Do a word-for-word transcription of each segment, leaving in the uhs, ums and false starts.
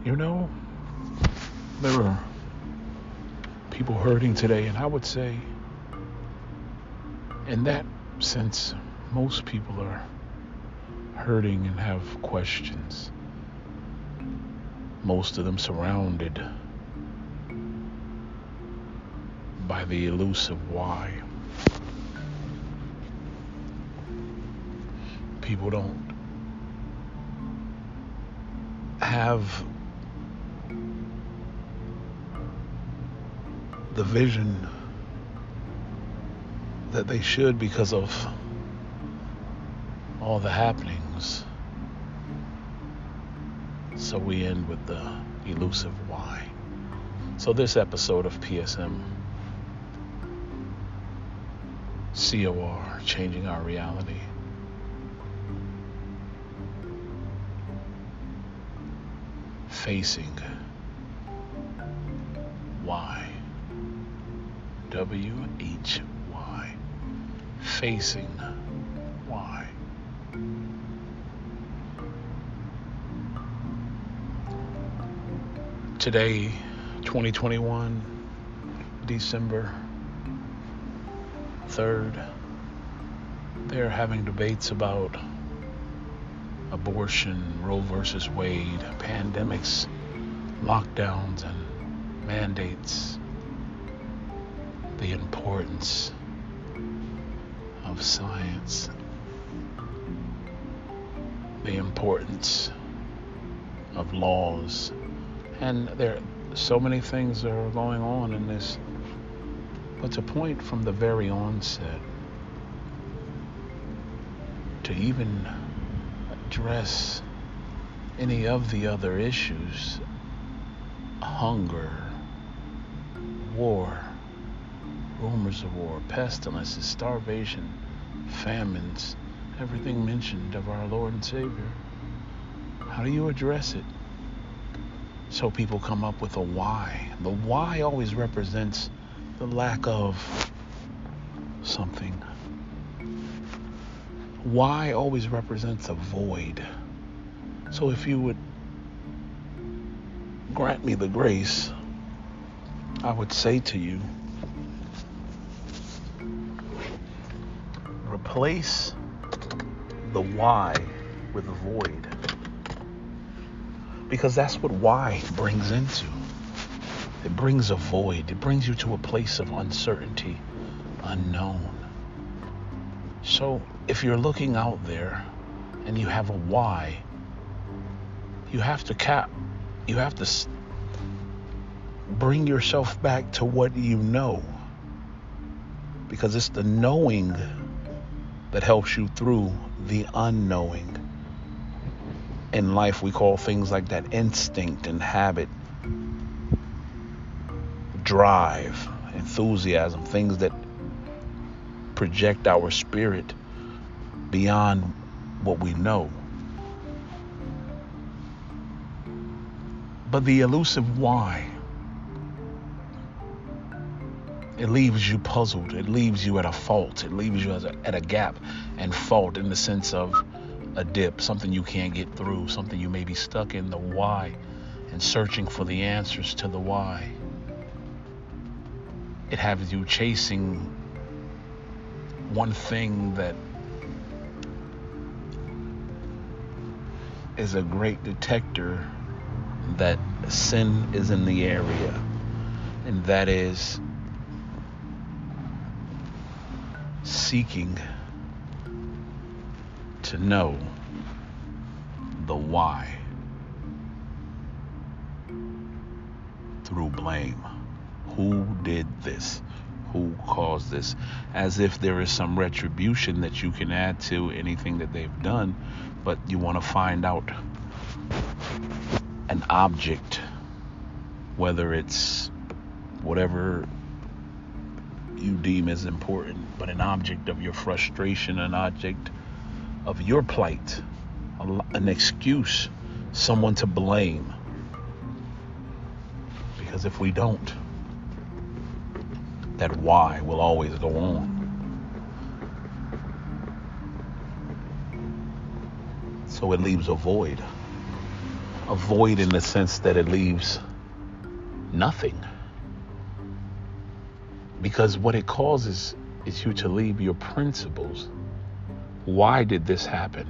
You know, there are people hurting today, and I would say, in that sense, most people are hurting and have questions. Most of them surrounded by the elusive why. People don't have the vision that they should because of all the happenings. So we end with the elusive why. So this episode of P S M C O R, Changing Our Reality, facing why. W H Y. Facing why. Today, twenty twenty-one, December third, they're having debates about abortion, Roe versus Wade, pandemics, lockdowns, and mandates. The importance of science. The importance of laws. And there are so many things that are going on in this. But to point from the very onset, to even address any of the other issues, hunger, war, rumors of war, pestilences, starvation, famines, everything mentioned of our Lord and Savior. How do you address it? So people come up with a why. The why always represents the lack of something. Why always represents a void. So if you would grant me the grace, I would say to you, replace the why with a void. Because that's what why brings into. It brings a void. It brings you to a place of uncertainty, unknown. So if you're looking out there and you have a why, you have to cap, you have to bring yourself back to what you know. Because it's the knowing that helps you through the unknowing. In life, we call things like that instinct and habit, drive, enthusiasm, things that project our spirit beyond what we know. But the elusive why, it leaves you puzzled. It leaves you at a fault. It leaves you as a, at a gap and fault in the sense of a dip, something you can't get through, something you may be stuck in, the why, and searching for the answers to the why. It has you chasing one thing that is a great detector that sin is in the area, and that is seeking to know the why through blame. Who did this? Who caused this? As if there is some retribution that you can add to anything that they've done, but you want to find out an object, whether it's whatever you deem as important, but an object of your frustration, an object of your plight, an excuse, someone to blame. Because if we don't, that why will always go on. So it leaves a void. A a void in the sense that it leaves nothing. Because what it causes is you to leave your principles. Why did this happen?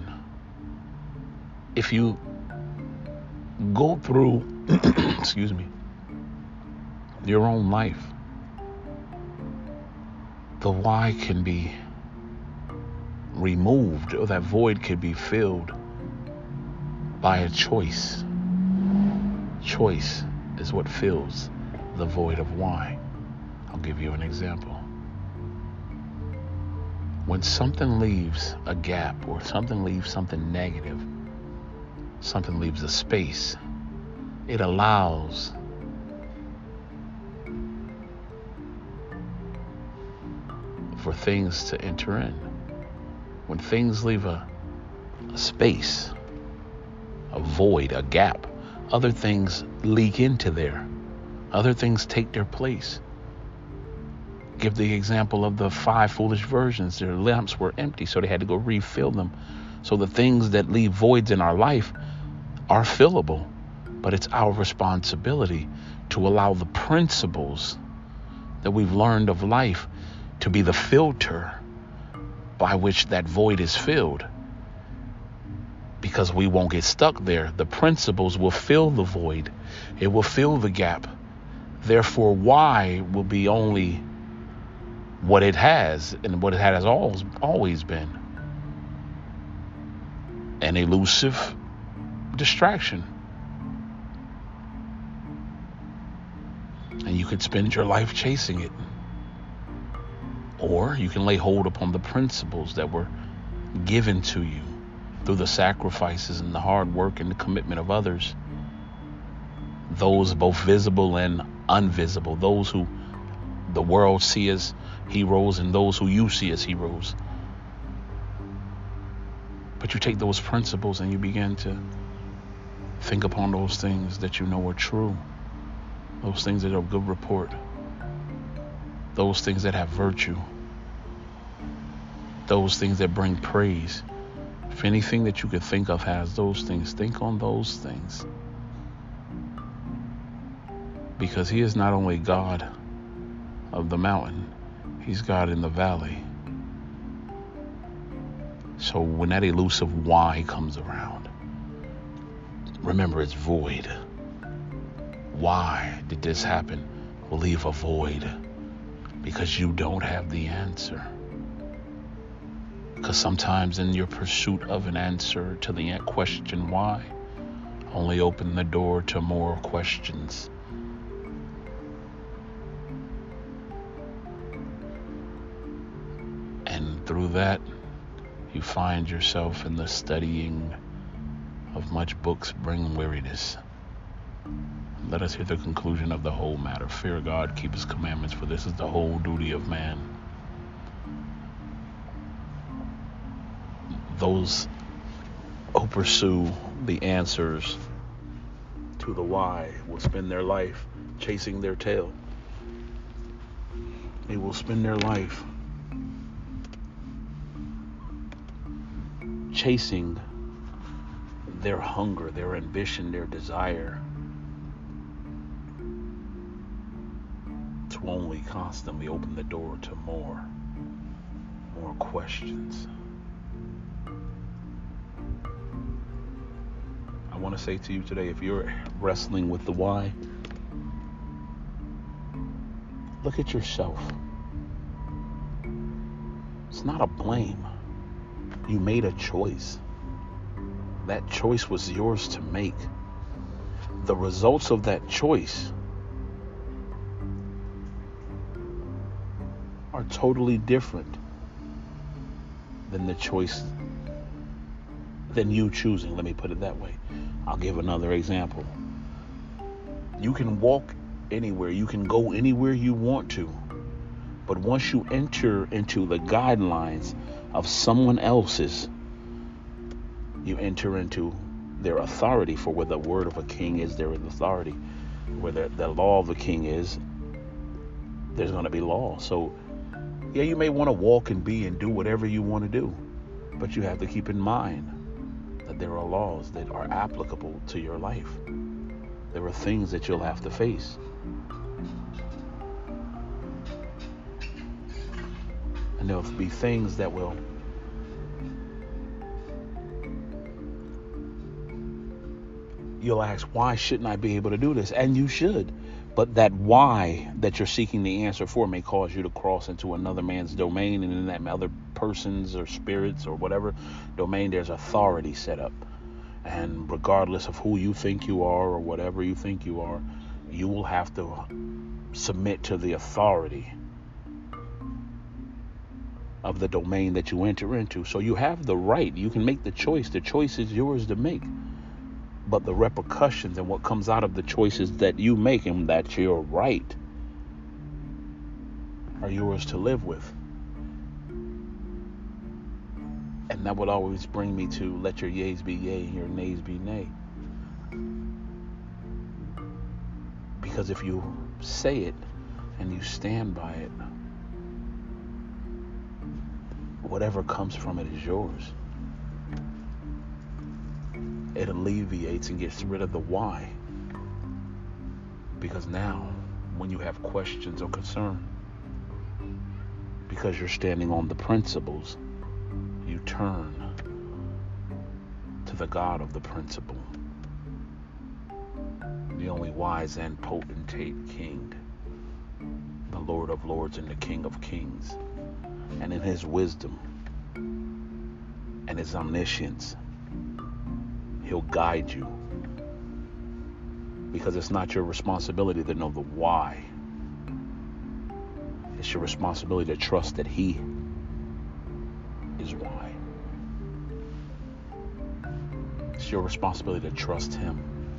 If you go through, excuse me, your own life, the why can be removed, or that void can be filled by a choice. Choice is what fills the void of why. I'll give you an example. When something leaves a gap, or something leaves something negative, something leaves a space, it allows for things to enter in. When things leave a, a space, a void, a gap, other things leak into there. Other things take their place. Give the example of the five foolish virgins. Their lamps were empty, so they had to go refill them. So the things that leave voids in our life are fillable, but it's our responsibility to allow the principles that we've learned of life to be the filter by which that void is filled. Because we won't get stuck there. The principles will fill the void. It will fill the gap. Therefore, why will be only what it has, and what it has always, always been. An elusive distraction. And you could spend your life chasing it. Or you can lay hold upon the principles that were given to you through the sacrifices and the hard work and the commitment of others. Those both visible and invisible. Those who the world see as heroes, and those who you see as heroes. But you take those principles and you begin to think upon those things that you know are true. Those things that are of good report. Those things that have virtue. Those things that bring praise. If anything that you could think of has those things, think on those things. Because he is not only God of the mountain, he's God in the valley. So when that elusive why comes around, remember it's void. Why did this happen? Will leave a void. Because you don't have the answer. Because sometimes in your pursuit of an answer to the question why, only open the door to more questions. And through that, you find yourself in the studying of much books bring weariness. Let us hear the conclusion of the whole matter. Fear God, keep his commandments, for this is the whole duty of man. Those who pursue the answers to the why will spend their life chasing their tail. They will spend their life chasing their hunger, their ambition, their desire to only constantly open the door to more, more questions. I want to say to you today, if you're wrestling with the why, look at yourself. It's not a blame. You made a choice. That choice was yours to make. The results of that choice are totally different than the choice, than you choosing. Let me put it that way. I'll give another example. You can walk anywhere. You can go anywhere you want to. But once you enter into the guidelines of someone else's, you enter into their authority. For where the word of a king is, there is authority. Where the, the law of the king is, there's going to be law. So, yeah, you may want to walk and be and do whatever you want to do. But you have to keep in mind that there are laws that are applicable to your life. There are things that you'll have to face. And there'll be things that will you'll ask, why shouldn't I be able to do this? And you should. But that why that you're seeking the answer for may cause you to cross into another man's domain, and in that other person's or spirit's or whatever domain, there's authority set up. And regardless of who you think you are or whatever you think you are, you will have to submit to the authority of the domain that you enter into. So you have the right. You can make the choice. The choice is yours to make. But the repercussions and what comes out of the choices that you make and that you're right are yours to live with. And that would always bring me to let your yeas be yea and your nays be nay. Because if you say it and you stand by it, whatever comes from it is yours. It alleviates and gets rid of the why. Because now, when you have questions or concern, because you're standing on the principles, you turn to the God of the principle, the only wise and potentate King, the Lord of lords and the King of kings. And in his wisdom and his omniscience, he'll guide you. Because it's not your responsibility to know the why. It's your responsibility to trust that he is why. It's your responsibility to trust him.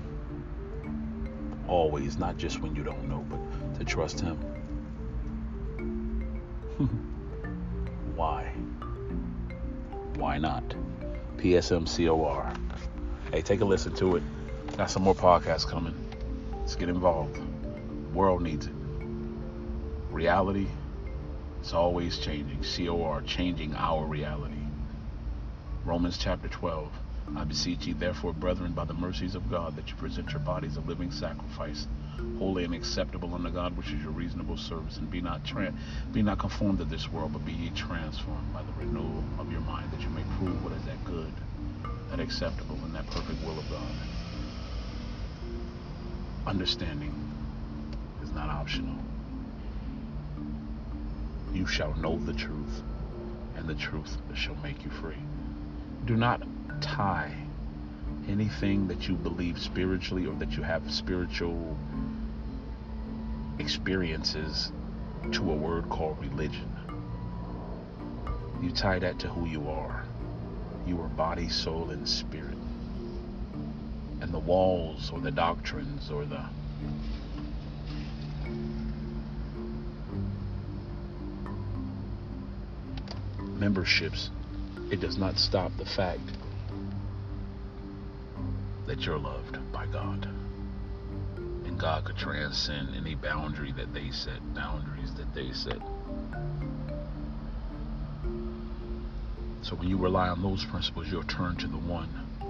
Always, not just when you don't know, but to trust him. Why? Why not? P S M C O R. Hey, take a listen to it. Got some more podcasts coming. Let's get involved. The world needs it. Reality is always changing. C O R, changing our reality. Romans chapter twelve. I beseech ye therefore, brethren, by the mercies of God, that you present your bodies a living sacrifice, holy and acceptable unto God, which is your reasonable service. And be not tra- be not conformed to this world, but be ye transformed by the renewal of your mind, that you may prove what is that good, that acceptable, and that perfect will of God. Understanding is not optional. You shall know the truth, and the truth shall make you free. Do not tie anything that you believe spiritually or that you have spiritual experiences to a word called religion. You tie that to who you are. You are body, soul, and spirit. And the walls or the doctrines or the memberships, it does not stop the fact that you're loved by God. And God could transcend any boundary that they set, boundaries that they set. So when you rely on those principles, you'll turn to the one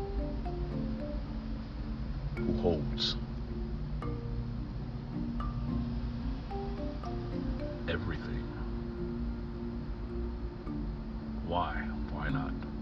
who holds everything. Why? Why not?